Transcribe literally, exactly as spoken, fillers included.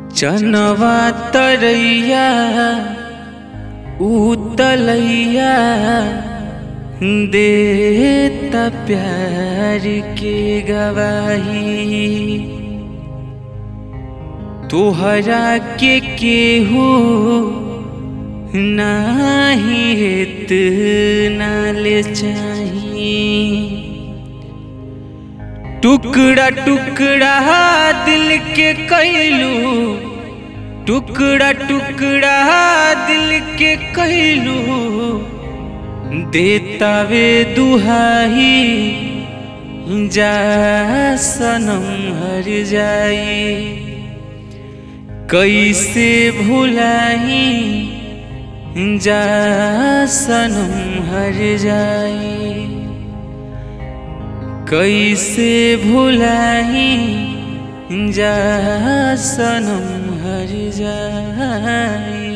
चनवा तरैया उतलैया देता प्यार के गवाही। तोहरा के केहू नाही इतना ले चाहिए। टुकड़ा टुकड़ा दिल के कैलू, टुकड़ा टुकड़ा दिल के कैलू देता वे दुहाई। जा सनम हर जाई कैसे भुलाई, जा सनम हर जाई कैसे भुलाई, जा सनम हर जाई।